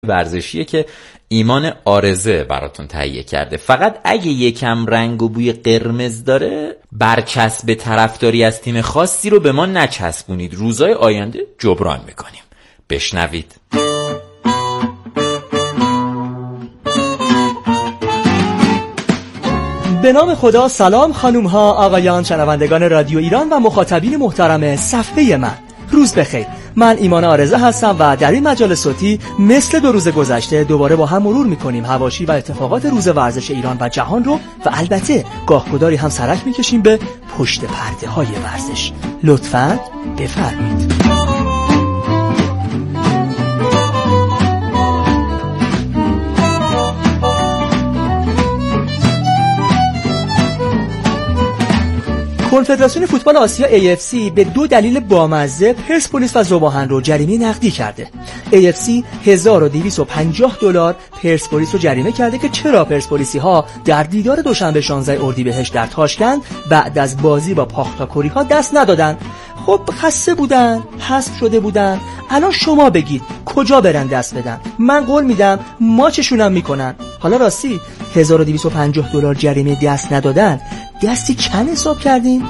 ورزشیه که ایمان آرزه براتون تهیه کرده. فقط اگه یکم رنگ و بوی قرمز داره، برچسب طرفداری از تیم خاصی رو به ما نچسبونید، روزهای آینده جبران میکنیم. بشنوید. به نام خدا. سلام خانوم ها، آقایان، شنوندگان رادیو ایران و مخاطبین محترم صفحه من، روز بخیر. من ایمان آرزه هستم و در این مجال صوتی مثل 2 روز گذشته دوباره با هم مرور میکنیم حواشی و اتفاقات روز ورزش ایران و جهان رو و البته گاهگداری هم سرک میکشیم به پشت پرده های ورزش. لطفاً بفرمایید. کنفدراسیون فوتبال آسیا AFC به 2 دلیل بامزه پرسپولیس و ذوب‌آهن رو جریمه نقدی کرده. AFC $1250 پرسپولیس رو جریمه کرده که چرا پرسپولیسی ها در دیدار دوشنبه 16 اردیبهشت در تاشکند بعد از بازی با پاختاکوری ها دست ندادن. خب خسته بودن، حذف شده بودن. الان شما بگید کجا برن دست بدن؟ من قول میدم ماچشونم میکنن. حالا راستی $1250 جریمه دست ندادن دستی چند حساب کردین؟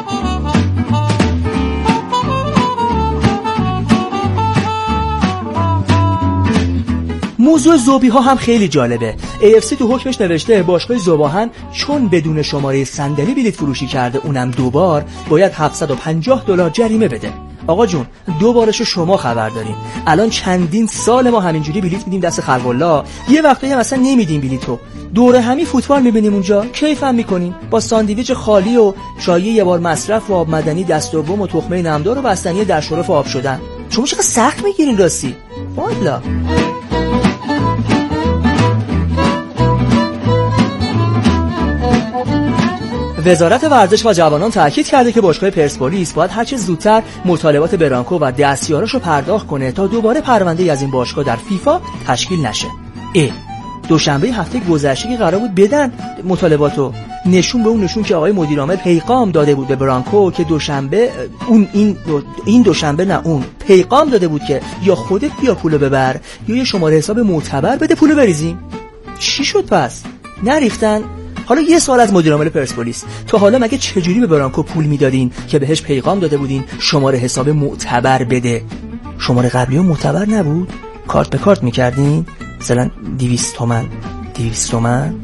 موضوع ذوبی ها هم خیلی جالبه. AFC تو حکمش نوشته باشگاه ذوب‌آهن چون بدون شماره صندلی بلیط فروشی کرده، اونم 2 بار، باید $750 جریمه بده. آقا جون 2 بارشو شما خبر دارین. الان چندین سال ما همینجوری بلیط میدیم دست خلق الله، یه وقتی هم اصلا نمیدیم بلیطو. دوره همی فوتبال میبینیم اونجا، کیف هم میکنیم با ساندویچ خالی و چای یه بار مصرف و آب مدنی دست دوم و تخمه نمدار و بستنی در شرف آب شدن. شما چقدر سخت میگیرین راستی؟ والا وزارت ورزش و جوانان تاکید کرده که باشگاه پرسپولیس باید هرچه زودتر مطالبات برانکو و دستیاراشو پرداخت کنه تا دوباره پرونده از این باشگاه در فیفا تشکیل نشه. دوشنبه هفته گذشته که قرار بود بدن مطالباتو، نشون به اون نشون که آقای مدیر عامل پیغام داده بود به برانکو که دوشنبه این دوشنبه نه اون پیغام داده بود که یا خودت بیا پولو ببر یا یه شماره حساب معتبر بده پولو بریزیم. چی شد پس؟ نریختن؟ حالا یه سوال از مدیر عامل پرسپولیس، تا حالا مگه چجوری به برانکو پول میدادین که بهش پیغام داده بودین شماره حساب معتبر بده؟ شماره قبلی معتبر نبود؟ کارت به کارت میکردین؟ مثلا 200 تومن؟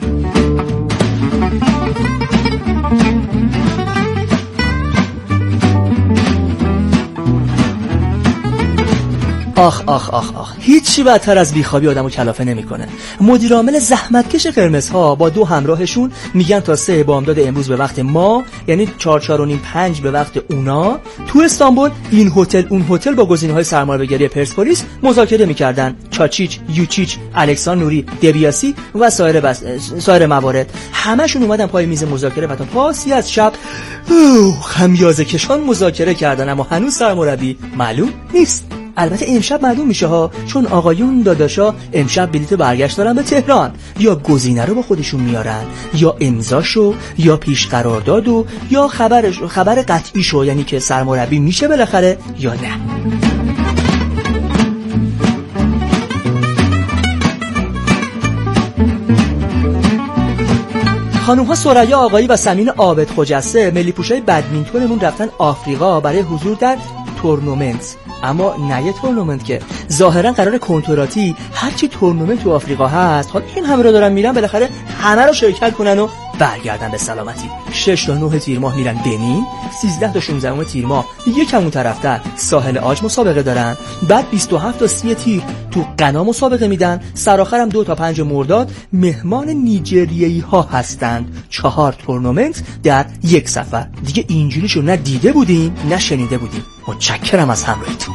آخ هیچی بدتر از بیخوابی آدمو کلافه نمیکنه. مدیر عامل زحمتکش قرمزها با 2 همراهشون میگن تا 3 بامداد امروز به وقت ما، یعنی 4:45 به وقت اونا، تو استانبول این هتل اون هتل با گزینه‌های سرمایه‌گذاری پرسپولیس مذاکره میکردن. چاچیچ، یوچیچ، الکسان نوری، دبیاسی و سایر موارد. همشون اومدن پای میز مذاکره و تا پاسی از شب خمیازه کشان مذاکره کردن، اما هنوز سرمربی معلوم نیست. البته امشب معلوم میشه ها، چون آقایون داداشا امشب بلیط برگشت دارن به تهران. یا گزینه رو با خودشون میارن، یا امضاشو، یا پیش قراردادو، یا خبر قطعیشو، یعنی که سرمربی میشه بالاخره یا نه. خانوم‌ها ثریا آقایی و سمین عابد خجسته ملی پوشای بدمینتونمون رفتن آفریقا برای حضور در تورنمنت، اما نه یه تورنمنت که ظاهرا قرار کنتراتی هرچی تورنمنت تو آفریقا هست، حالا این همه رو دارن میرن بالاخره همه رو شرکت کنن و برگردن به سلامتی. 6 تا 9 تیر ماه میرن بنین، 13 تا 16 تیر ماه یکم اون طرفتر ساحل عاج مسابقه دارن، بعد 27 تا 30 تیر تو غنا مسابقه میدن، سرآخرم 2 تا 5 مرداد مهمان نیجریه‌ای ها هستند. 4 تورنمنت در یک سفر. دیگه اینجوریشو نه دیده بودیم نه شنیده بودیم. متشکرم از همراهیتون.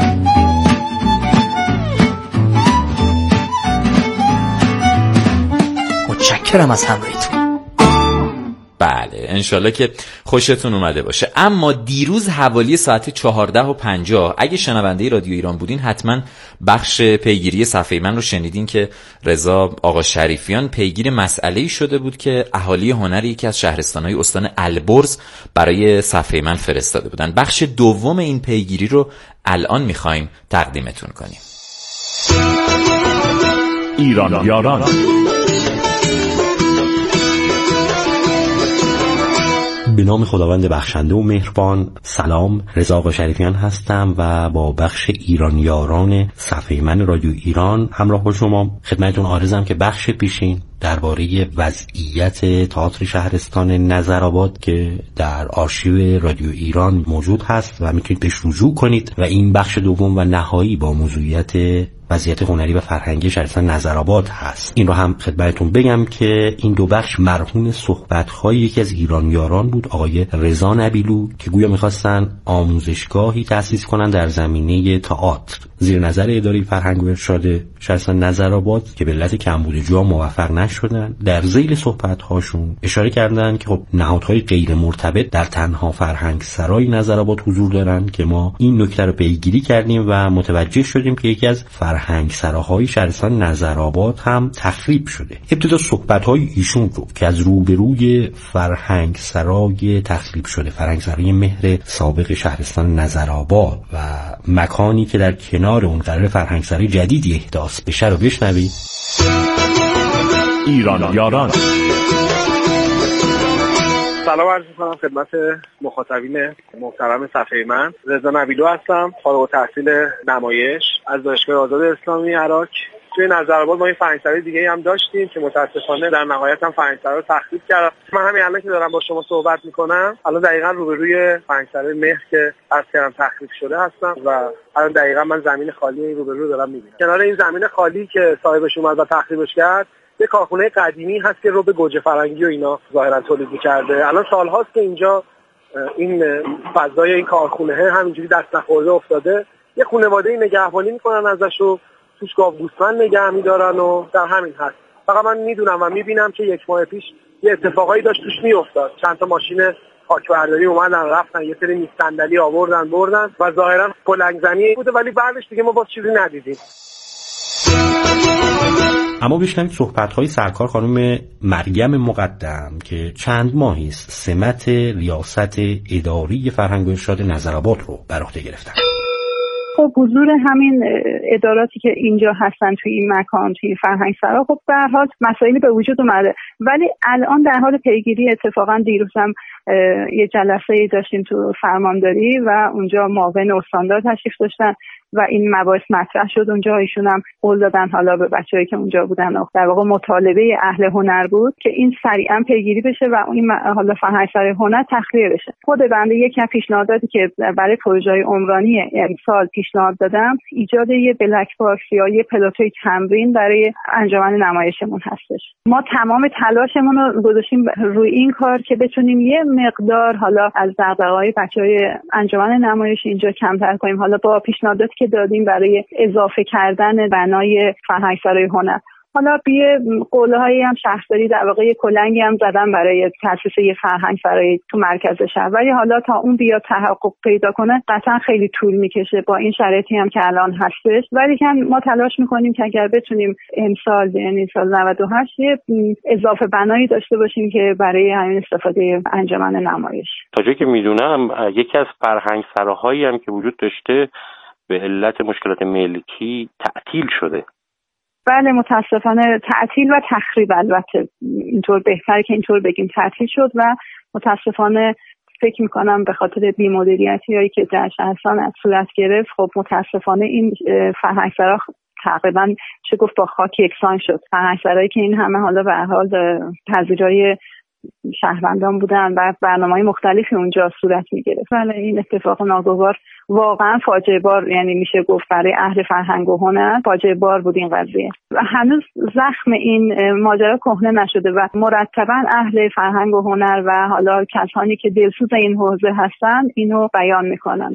بله، انشالله که خوشتون اومده باشه. اما دیروز حوالی ساعت 14:50 اگه شنونده رادیو ایران بودین حتما بخش پیگیری صفحه من رو شنیدین که رضا آقا شریفیان پیگیر مسئله‌ای شده بود که اهالی هنر یکی از شهرستان‌های استان البرز برای صفحه من فرستاده بودن. بخش دوم این پیگیری رو الان می‌خوایم تقدیمتون کنیم. ایران یاران. به نام خداوند بخشنده و مهربان. سلام، رضا آقا شریفیان هستم و با بخش ایران یاران صفحه من رادیو ایران همراه با شما. خدمتتون عارضم که بخش پیشین درباره وضعیت تئاتر شهرستان نظرآباد که در آرشیو رادیو ایران موجود هست و میتونید بهش رجوع کنید و این بخش دوم و نهایی با موضوعیت وضعیت هنری و فرهنگی شهرستان نظرآباد هست. این رو هم خدمتتون بگم که این دو بخش مرهون صحبت‌های یکی از ایران یاران بود، آقای رضا نبیلو، که گویا می‌خواستن آموزشگاهی تأسیس کنن در زمینه تئاتر زیر نظر اداره فرهنگ و ارشاد شهرستان نظرآباد که به علت کمبود جا موفق نشدن. در ذیل صحبت‌هاشون اشاره کردن که خب نهادهای غیر مرتبط در تنها فرهنگ سرای نظرآباد حضور دارن که ما این نکته رو پیگیری کردیم و متوجه شدیم که یکی از فرهنگ سراهای شهرستان نظرآباد هم تخریب شده. ابتدا صحبت‌های ایشون رو که از روبروی فرهنگ سرای تخریب شده، فرهنگ سرای مهر سابق شهرستان نظرآباد و مکانی که در کنار اون قرار فرهنگ سرای جدیدی احداث بشه رو بشنوید. ایران یاران. سلام عرض می‌کنم خدمت مخاطبین محترم صفحه من. رضا نبیلو هستم، فارغ التحصیل نمایش از دانشگاه آزاد اسلامی عراق. توی نظرآباد ما این فرهنگسرای دیگه هم داشتیم که متاسفانه در نهایت هم فرهنگسرا رو تخریب کردن. من همین الان که دارم با شما صحبت میکنم الان دقیقاً روبروی فرهنگسرای مهر که از کردم تخریب شده هستم و الان دقیقاً من زمین خالی این روبرو دارم میبینم. کنار این زمین خالی که صاحبش اومد و تخریبش کرد یه کارخونه قدیمی هست که رو به گوجه فرنگی و اینا ظاهرا تولید می‌کرده. الان سال‌هاست که اینجا این فضای این کارخونه همینجوری دست نخورده افتاده. یه خانواده‌ای نگهبانی می‌کنن ازش و توش گاو گوسفند نگه می‌دارن و در همین هست. فقط من میدونم و می‌بینم که یک ماه پیش یه اتفاقایی داشت توش می‌افتاد. چند تا ماشین خاکبرداری اومدن رفتن، یه سری میز صندلی آوردن بردن و ظاهرا کلنگ‌زنی بوده، ولی بعدش دیگه ما باز چیزی ندیدیم. اما بشنوید صحبت‌های سرکار خانم مریم مقدم که چند ماهی است سمت ریاست اداری فرهنگ و ارشاد نظرآباد رو بر عهده گرفتن. خب حضور همین اداراتی که اینجا هستن توی این مکان، توی فرهنگ سرا، خب به هر حال مسائلی به وجود اومده، ولی الان در حال پیگیری. اتفاقا دیروز هم یه جلسه داشتیم تو فرمانداری و اونجا معاون استاندار تشریف داشتن و این مباحث مطرح شد اونجا. ایشون هم قول دادن حالا به بچه‌ای که اونجا بودن و در واقع مطالبه اهل هنر بود که این سریعا پیگیری بشه و این حالا فرهنگ سرای هنر تخلیه بشه. خود بنده یک پیشنهاداتی که برای پروژه‌های عمرانی امسال پیشنهاد دادم ایجاد یه بلک باکس یا یه پلاتوی تمرین برای انجمن نمایشمون هستش. ما تمام تلاشمون رو گذاشتیم روی این کار که بتونیم یه مقدار حالا از دغدغه‌های بچه‌های انجمن نمایش اینجا کمتر کنیم. حالا با پیشنهاداتی که دادیم برای اضافه کردن بنای فرهنگ سرای هنر، حالا یه قوله‌هایی هم شهرداری در واقع کلنگی هم زدن برای تأسیس یه فرهنگ سرای تو مرکز شهر، ولی حالا تا اون بیاد تحقق پیدا کنه قطعا خیلی طول میکشه با این شرایطی هم که الان هستش. ولی که ما تلاش میکنیم که اگر بتونیم امسال یعنی سال 98 یه اضافه بنایی داشته باشیم که برای همین استفاده انجمن نمایش. تا جایی که میدونم یکی از فرهنگ سراهایی هم که وجود داشته به علت مشکلات ملکی تعطیل شده. بله متاسفانه تعطیل و تخریب، البته اینطور بهتره که اینطور بگیم، تعطیل شد و متاسفانه فکر میکنم به خاطر بی‌مدیریتی هایی که در شهرستان صورت گرفت، خب متاسفانه این فرهنگ سرا تقریبا چه گفت با خاک یکسان شد. فرهنگ سرایی که این همه حالا به هر حال پذیرای شهروندان بودن و برنامه‌های مختلفی اونجا صورت می‌گرفت. ولی این اتفاق ناگوار واقعا فاجعه بار، یعنی میشه گفت برای اهل فرهنگ و هنر فاجعه بار بود این قضیه و هنوز زخم این ماجرا کهنه نشده و مرتباً اهل فرهنگ و هنر و حالا کسانی که دلسوز این حوزه هستن اینو بیان میکنن.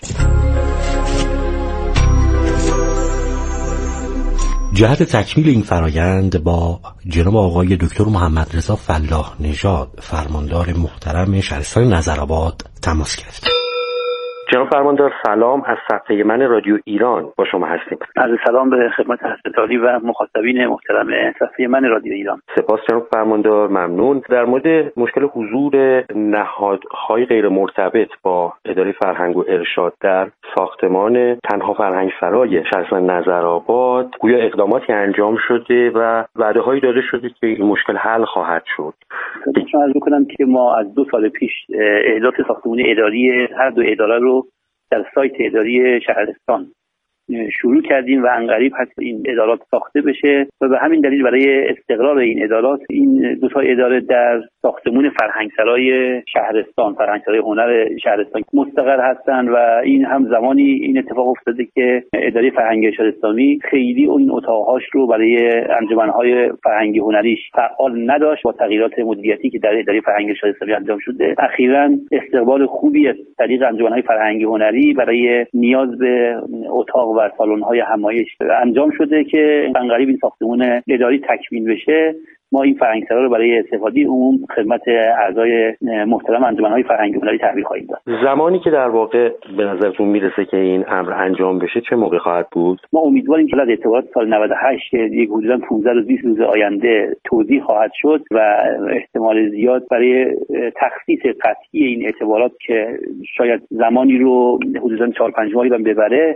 جهت تکمیل این فرایند با جناب آقای دکتر محمد رضا فلاح نژاد فرماندار محترم شهرستان نظرآباد تماس گرفتیم. جناب فرماندار سلام، از صفحه من رادیو ایران با شما هستیم. عرض سلام به خدمت حضرت و مخاطبین محترم صفحه من رادیو ایران. سپاس جناب فرماندار، ممنون. در مورد مشکل حضور نهادهای غیر مرتبط با اداره فرهنگ و ارشاد در ساختمان تنها فرهنگسرای شهرستان نظرآباد گویا اقداماتی انجام شده و وعده‌هایی داده شده که این مشکل حل خواهد شد. من عرض می‌کنم که ما از 2 سال پیش احداث ساختمان اداری هر دو اداره رو در سایت اداری شهرستان شروع کردیم و عنقریب هست این ادارات ساخته بشه و به همین دلیل برای استقرار این ادارات این 2 تا اداره در ساختمان فرهنگسرای شهرستان، فرهنگسرای هنر شهرستان مستقر هستند و این هم زمانی این اتفاق افتاده که اداره فرهنگ ارشاد اسلامی خیلی این اتاق‌هاش رو برای انجمن‌های فرهنگی هنریش فعال نداشت. با تغییرات مدیریتی که در اداره فرهنگ ارشاد اسلامی انجام شده اخیراً استقبال خوبی از طریق انجمن‌های فرهنگی هنری برای نیاز به اتاق و سالن‌های همایش انجام شده که عنقریب این ساختمان اداری تکمیل بشه. ما این فرهنگسرا رو برای استفاده عموم خدمت اعضای محترم انجمن‌های فرهنگی هنری تحویل خواهیم داد. زمانی که در واقع به نظرتون میرسه که این امر انجام بشه چه موقع خواهد بود؟ ما امیدواریم که از اعتبارات سال 98 یک حدوداً 15 روز 20 روز آینده توضیح خواهد شد و احتمال زیاد برای تخصیص قطعی این اعتبارات که شاید زمانی رو حدوداً 4-5 ماهی ببره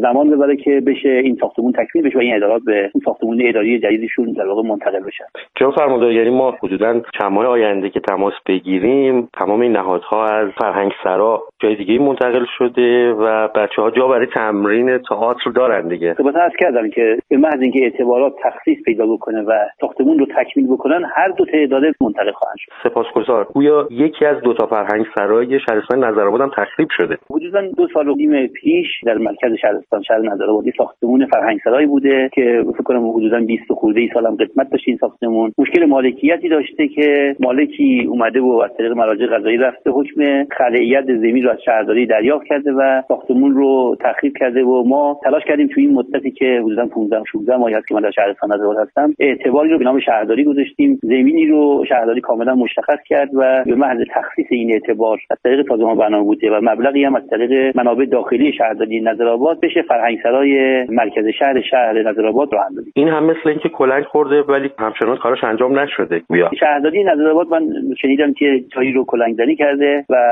که بشه این ساختمان تکمیل بشه و این ادارات به ساختمان اداری جدیدشون در واقع منتقل بشن. جناب فرماندار، یعنی ما حدوداً چند ماه آینده که تماس بگیریم تمام این نهادها از فرهنگسرا جای دیگه منتقل شده و بچه‌ها جا برای تمرین تئاتر دارن دیگه. البته عرض کردم که به محض اینکه اعتبارات تخصیص پیدا بکنه و ساختمان رو تکمیل بکنن هر 2 تا اداره منتقل خواهند شد. سپاسگزار. گویا یکی از 2 تا فرهنگسرای شهرستان نظرآباد هم تخریب شده. حدوداً 2 سال و نیم پیش در مرکز شهرستان شهر نظرآباد ساختمان فرهنگسرایی بوده که فکر کنم حدوداً 20 خورده ای سال هم قدمت داشت. این ساختمان مشکل مالکیتی داشته که مالکی اومده و از طریق مراجع قضایی رفته حکم خلأیت زمین رو از شهرداری دریافت کرده و ساختمان رو تخریب کرده و ما تلاش کردیم توی این مدتی که حدوداً 15-16 ماهی هست که من در شهرستان نظرآباد هستم اعتباری رو به نام شهرداری گذاشتیم. زمینی رو شهرداری کاملا مشخص کرد و به محض تخصیص این اعتبار از طریق سازمان برنامه بوده و مبلغی هم از طریق منابع داخلی شهرداری نظرآباد بشه فرهنگسرای مرکز شهر نظرآباد راه اندازی. این هم مثل اینکه کلنگ خورده ولی همچنان کارش انجام نشده. شهرداری نظرآباد من شنیدم که جایی رو کلنگزنی کرده و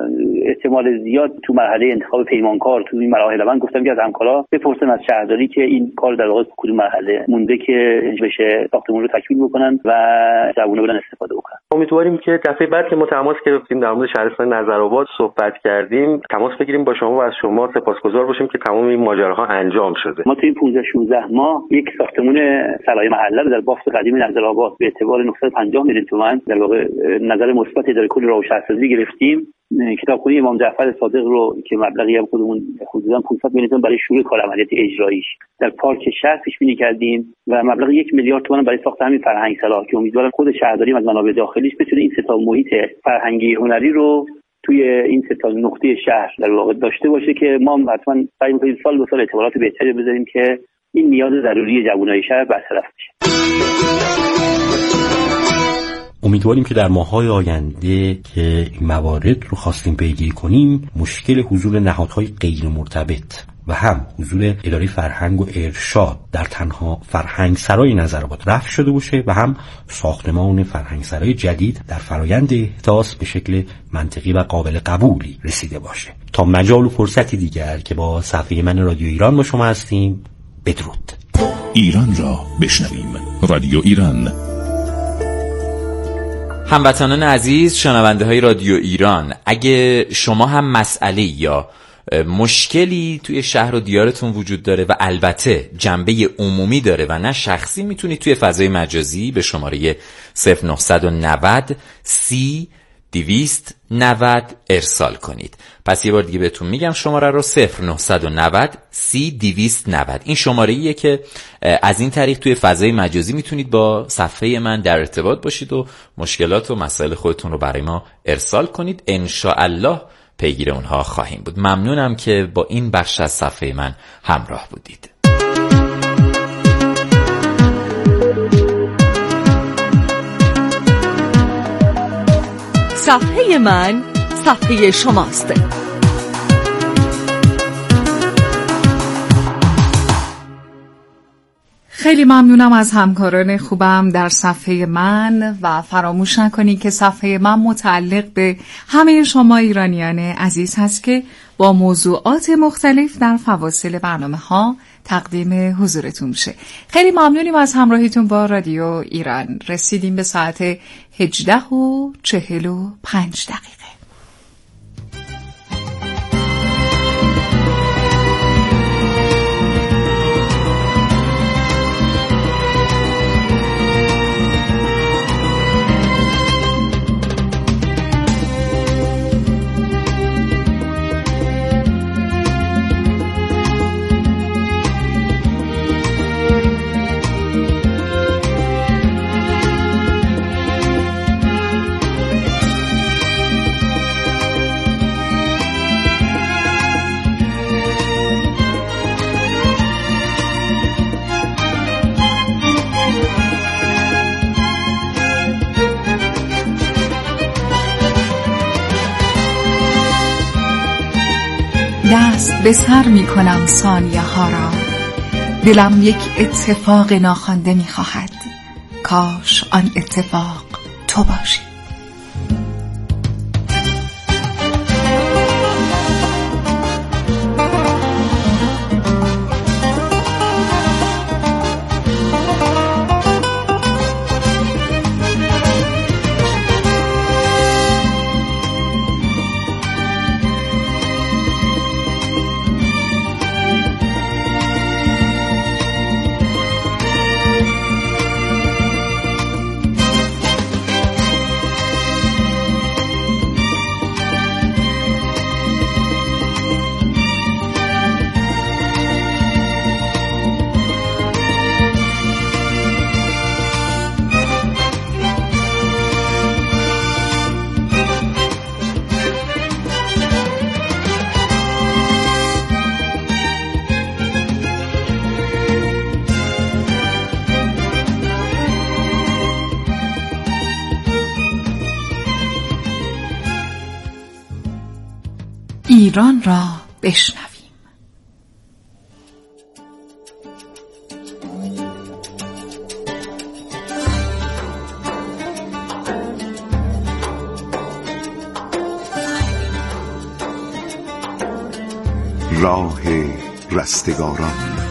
احتمال زیاد تو مرحله انتخاب پیمانکار تو این مراحل من گفتم که از همکارا بپرسن از شهرداری که این کار در واقع کدوم مرحله مونده که بشه ساختمان رو تکمیل بکنن و جوونا برن استفاده بکنن. امیدواریم که دفعه بعد که ما تماس گرفتیم در مورد شهرستان نظرآباد صحبت کردیم تماس بگیریم با شما و از شما سپاسگزار باشیم که تمام این ماجراها انجام شده. ما تو این 15-16 ماه یک ساختمان صلاحی محله رو در بافت قدیم نظرآباد به اعتبار 950 میلیون تومان در واقع نظر مثبت اداره کل راه و شهرسازی گرفتیم. کتابخونه امام جعفر صادق رو که مبلغی هم خودمون حدوداً 500 میلیون تومان برای شروع کار عملیات اجراییش در پارک شهر پیش بینی کردیم و مبلغ 1 میلیارد تومان برای ساخت همین فرهنگسرا که امیدوارم خود شهرداری از منابع داخلیش بتونه این 3 تا محیط فرهنگی هنری رو توی این 3 تا نقطه شهر در واقع داشته باشه که ما حتما سعی می‌کنیم سال به سال اعتبارات بهتری بذاریم که این نیاز ضروری جوانای شهر برطرف بشه. امیدواریم که در ماه‌های آینده که این موارد رو خواستیم پیگیری کنیم مشکل حضور نهادهای غیر مرتبط و هم حضور اداره فرهنگ و ارشاد در تنها فرهنگسرای نظرآباد رفع شده باشه و هم ساختمان فرهنگسرای جدید در فرایند احداث به شکل منطقی و قابل قبولی رسیده باشه. تا مجال و فرصتی دیگر که با صفحه من رادیو ایران با شما هستیم، بدرود. ایران را بشنویم. رادیو ایران. هموطنان عزیز، شنونده های رادیو ایران، اگه شما هم مسئله یا مشکلی توی شهر و دیارتون وجود داره و البته جنبه عمومی داره و نه شخصی، میتونید توی فضای مجازی به شماره 0990 30 290 ارسال کنید. پس یه بار دیگه بهتون میگم شماره رو 0990 30 290. این شماره‌ایه که از این طریق توی فضای مجازی میتونید با صفحه من در ارتباط باشید و مشکلات و مسائل خودتون رو برای ما ارسال کنید. انشاءالله پیگیر اونها خواهیم بود. ممنونم که با این بخش از صفحه من همراه بودید. صفحه من صفحه شماست. خیلی ممنونم از همکاران خوبم در صفحه من و فراموش نکنید که صفحه من متعلق به همه شما ایرانیان عزیز هست که با موضوعات مختلف در فواصل برنامه ها تقدیم حضورتون میشه. خیلی ممنونیم از همراهیتون با رادیو ایران. رسیدیم به ساعت 18:45. دست به سر می کنم ثانیه ها را، دلم یک اتفاق ناخوانده می خواهد، کاش آن اتفاق تو باشی. ایران را بشنویم. راه رستگاران.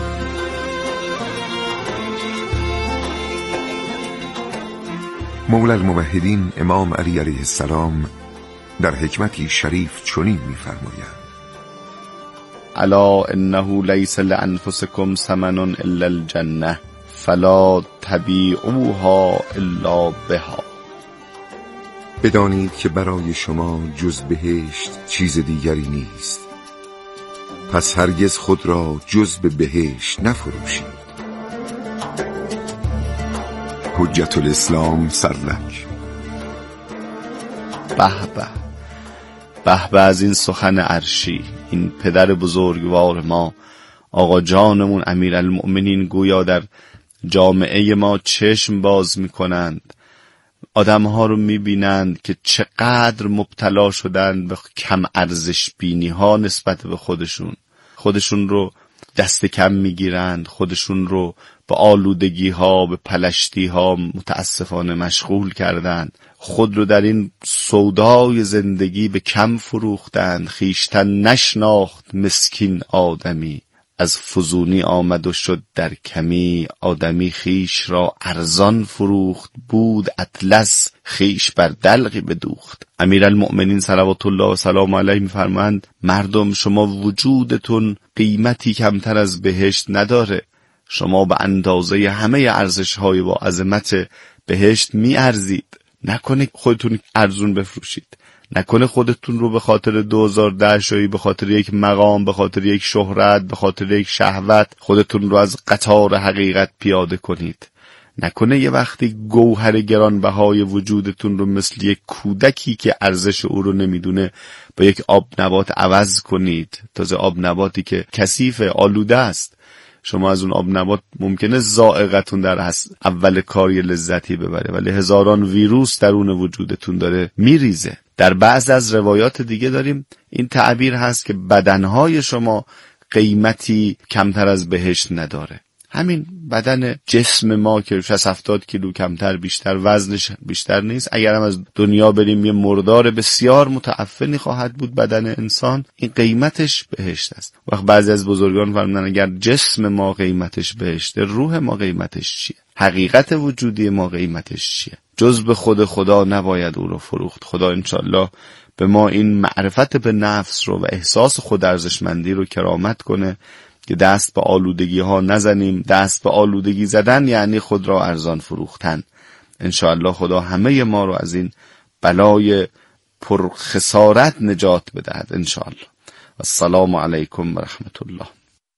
مولا الموحدین امام علی علیه السلام در حکمتی شریف چنین می‌فرمایند: الا انه لیس لانفسکم ثمن الا الجنه فلا تبیعوها الا بها. بدانید که برای شما جز بهشت چیز دیگری نیست، پس هرگز خود را جز به بهشت نفروشید. حجت الاسلام سرلک. به به به به از این سخن عرشی، این پدر بزرگوار ما آقا جانمون امیرالمؤمنین گویا در جامعه ما چشم باز میکنند، آدمها رو میبینند که چقدر مبتلا شدند به کم ارزش بینی ها نسبت به خودشون رو دست کم میگیرند، خودشون رو به آلودگی ها، به پلشتی ها متاسفانه مشغول کردند، خود رو در این سودای زندگی به کم فروختند. خیشتن نشناخت مسکین آدمی، از فزونی آمد و شد در کمی. آدمی خیش را ارزان فروخت، بود اطلس خیش بر دلقی بدوخت. امیرالمؤمنین صلوات الله و سلام علیه میفرمایند مردم شما وجودتون قیمتی کمتر از بهشت نداره. شما به اندازه همه ارزش‌های با عظمت بهشت میارزید. نکنه خودتون ارزون بفروشید، نکنه خودتون رو به خاطر 2010 شویی، به خاطر یک مقام، به خاطر یک شهرت، به خاطر یک شهوت خودتون رو از قطار حقیقت پیاده کنید. نکنه یه وقتی گوهر گرانبهای وجودتون رو مثل یک کودکی که ارزش او رو نمیدونه با یک آب نبات عوض کنید. تازه آب نباتی که کثیف، آلوده است. شما از اون آب نبات ممکنه ذائقتون در اول کار یه لذتی ببره، ولی هزاران ویروس درون وجودتون داره میریزه. در بعض از روایات دیگه داریم این تعبیر هست که بدنهای شما قیمتی کمتر از بهشت نداره. همین بدن جسم ما که 60-70 کیلو کمتر بیشتر وزنش بیشتر نیست، اگر هم از دنیا بریم یه مردار بسیار متعفنی خواهد بود بدن انسان، این قیمتش بهشت است. وقت بعضی از بزرگان فرمودن اگر جسم ما قیمتش بهشته، روح ما قیمتش چیه؟ حقیقت وجودی ما قیمتش چیه؟ جز به خود خدا نباید او رو فروخت. خدا انشالله به ما این معرفت به نفس رو و احساس خود ارزشمندی رو کرامت کنه که دست به آلودگی ها نزنیم. دست به آلودگی زدن یعنی خود را ارزان فروختن. انشاءالله خدا همه ما رو از این بلای پرخسارت نجات بدهد انشاءالله. السلام علیکم و رحمت الله.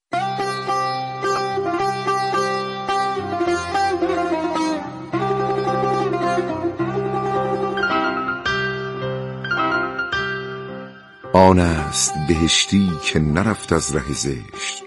آن است بهشتی که نرفت از ره زشت،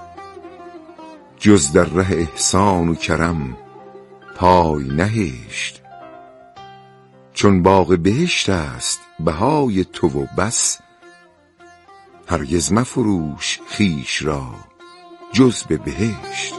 جز در ره احسان و کرم پای نهشت. چون باغ بهشت است بهای تو و بس، هرگز مفروش خویش را جز به بهشت.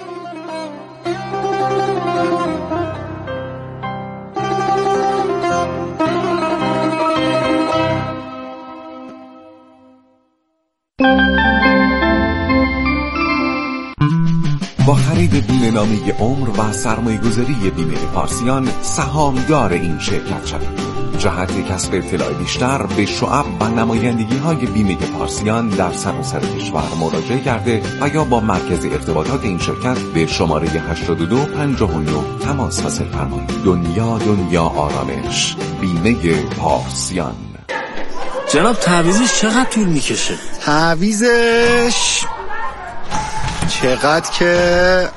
با خرید بیمه نامه عمر و سرمایه گذاری بیمه پارسیان سهامدار این شرکت شوید. جهت کسب اطلاع بیشتر به شعب و نمایندگی های بیمه پارسیان در سراسر کشور مراجعه کرده و یا با مرکز ارتباطات این شرکت به شماره 8259 تماس حاصل فرمایید. دنیا آرامش، بیمه پارسیان. جناب تعویضش چقدر طول میکشه؟ تعویضش چقدر که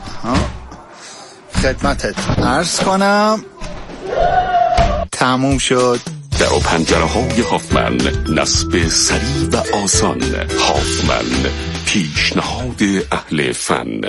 خدمتت عرض کنم تموم شد. در و پنجره های هافمن، نصب سریع و آسان. هافمن، پیشنهاد اهل فن.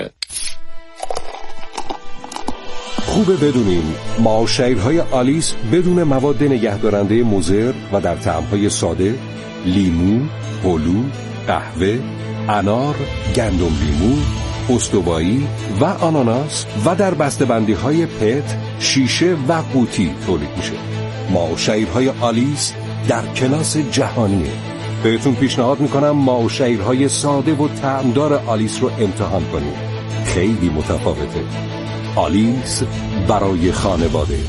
خوبه بدونیم معاشرهای آلیس بدون مواد نگهدارنده مضر و در طعم‌های ساده، لیمو، هلو، قهوه، انار، گندم لیمو، استوایی و آناناس و در بسته‌بندی‌های پت، شیشه و قوطی تولید میشه. معاشرهای آلیس در کلاس جهانیه. بهتون پیشنهاد میکنم معاشرهای ساده و طعمدار آلیس رو امتحان کنید. خیلی متفاوته. آلیس برای خانواده.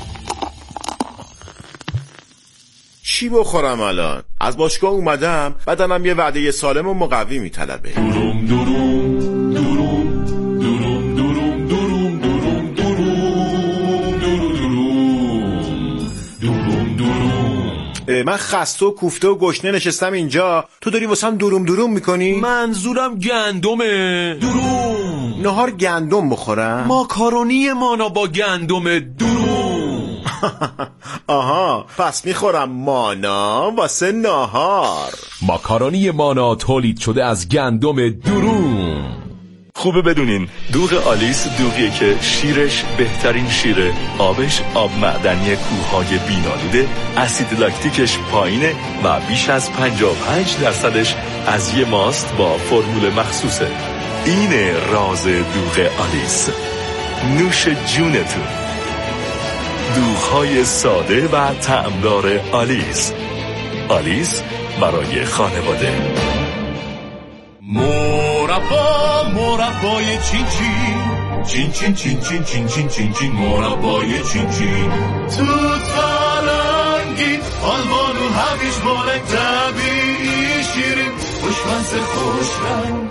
چی بخورم الان؟ از باشگاه اومدم، بدنم یه وعده سالم و مقوی میطلبه. دوروم دوروم دوروم دوروم دوروم دوروم دوروم دوروم دوروم. من خسته و کوفته و گشنه نشستم اینجا، تو داری واسم دوروم دوروم میکنی؟ منظورم گندمه. دوروم. نهار گندم بخورم؟ ماکارونی مانا با گندم دوروم. آها، پس میخورم مانا واسه نهار. ماکارونی مانا تولید شده از گندم دوروم. خوبه بدونین دوغ آلیس دوغیه که شیرش بهترین شیره، آبش آب معدنی کوههای بینالوده، اسید لاکتیکش پایینه و بیش از 55% از یه ماست با فرمول مخصوصه. اینه راز دوغ آلیس. نوش جونتون. دوغ‌های ساده و طعمدار آلیس. آلیس برای خانواده. مربای چین چین چین چین چین چین چین چین چین مربای چین چین توت فرنگی آلبانو هویج بالک طبیعی شیرین خوشمزه خوش رنگ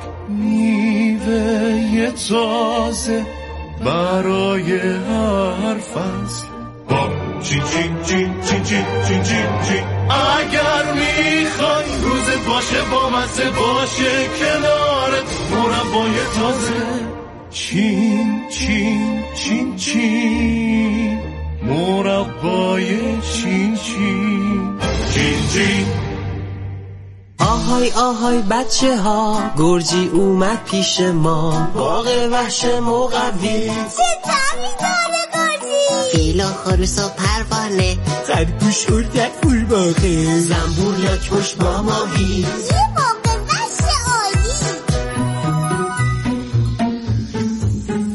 میوه تازه برای هر فصل با چین چین چین چین چین چین چین چین. اگر میخوای روزت باشه با مزه باشه کنارت مربای تازه چین چین چین چین مربای چین چین چین چین. آهای آهای بچه ها گرجی اومد پیش ما، باغ وحش مقوی چه طعمی داره گرجی؟ فیلا خروس و پروانه، خرگوش اردک قورباغه، زنبور لاک‌پشت با ماهی، یه باغ وحش عالی.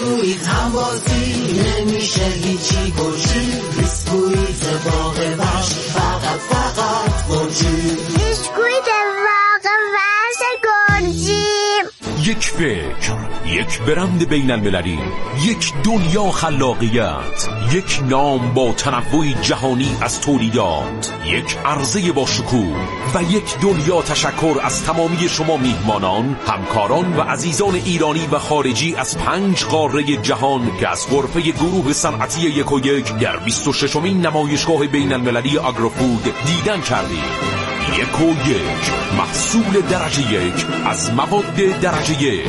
بیسکویت هم بازی نمیشه هیچی گوشی بیسکویت باغ وحش فقط گرجی بیسکویت باغ وحش گرجی. یک فکر، یک برند بین المللی، یک دنیا خلاقیت، یک نام با تنوع جهانی از تولیدات، یک عرضه با شکوه و یک دنیا تشکر از تمامی شما میهمانان، همکاران و عزیزان ایرانی و خارجی از 5 قاره جهان که از غرفه گروه صنعتی 1&1 در 26مین نمایشگاه بین المللی آگروفود دیدن کردید. 1&1 محصول درجه 1 از مواد درجه 1.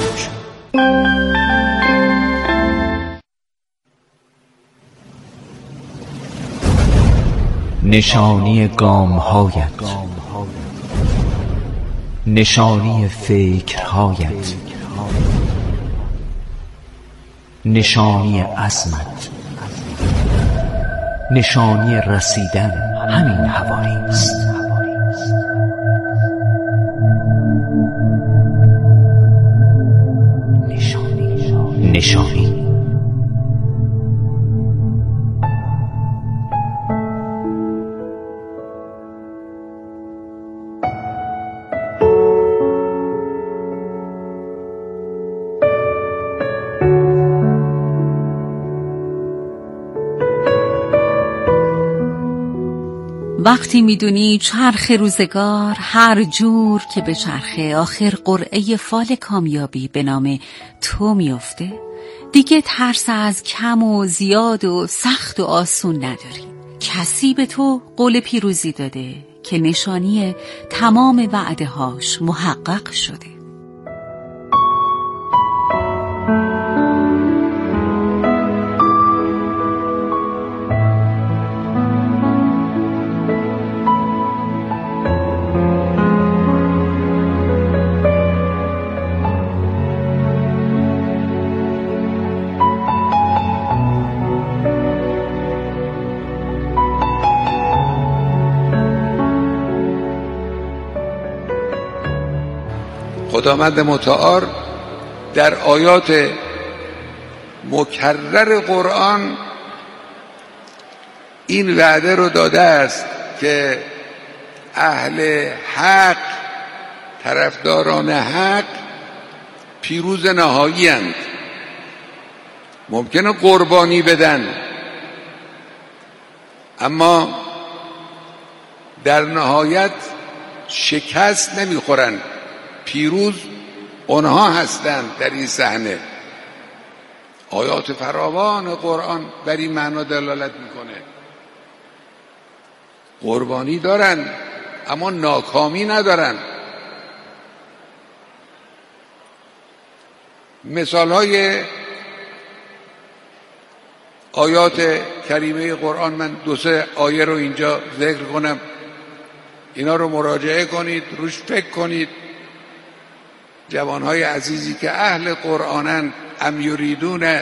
نشانی گام‌هایت، نشانی فکرهایت، نشانی عزمت، نشانی رسیدن همین حوالی است. نشانی وقتی میدونی چرخ روزگار هر جور که به چرخه آخر قرعه فال کامیابی به نام تو میفته، دیگه ترس از کم و زیاد و سخت و آسون نداری. کسی به تو قول پیروزی داده که نشانی تمام وعده هاش محقق شده. خداوند متعال در آیات مکرر قرآن این وعده رو داده است که اهل حق، طرفداران حق پیروز نهایی اند. ممکنه قربانی بدن اما در نهایت شکست نمیخورن. پیروز اونها هستند. در این صحنه آیات فراوان قرآن بر این معنا دلالت میکنه. قربانی دارن اما ناکامی ندارن. مثال های آیات کریمه قرآن، من 2-3 آیه رو اینجا ذکر کنم، اینا رو مراجعه کنید، روش فکر کنید. جوانهای عزیزی که اهل قرآنن، ام یریدون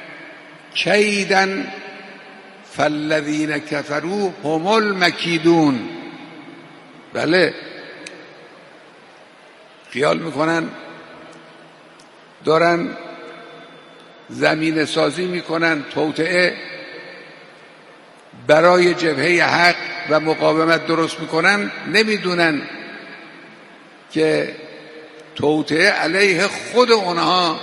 کیدن فالذین کفروا هم المکیدون. بله، خیال میکنن دارن زمین سازی میکنن، توطئه برای جبهه حق و مقاومت درست میکنن، نمیدونن که توطئه علیه خود اونها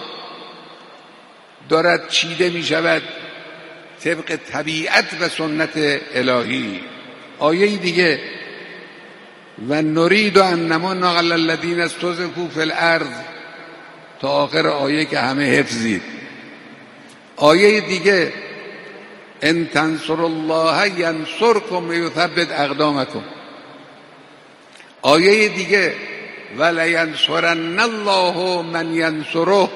دارد چیده می شود طبق طبیعت و سنت الهی. آیه دیگه و نرید ان نمن علی الذین استضعفوا فی الارض، تا آخر آیه که همه حفظید. آیه دیگه ان تنصروا الله ینصرکم و یثبت اقدامکم. آیه دیگه ولینصرن الله من ینصره.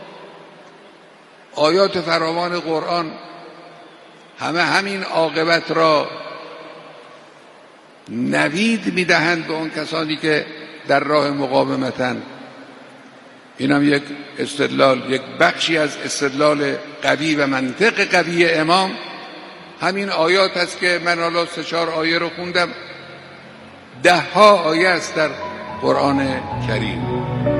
آیات فراوان قرآن همه همین عاقبت را نوید میدهند به اون کسانی که در راه مقاومتند. این هم یک استدلال، یک بخشی از استدلال قوی و منطق قوی امام همین آیات است که من حالا 3-4 آیه رو خوندم. 10 آیه است در قرآن کریم.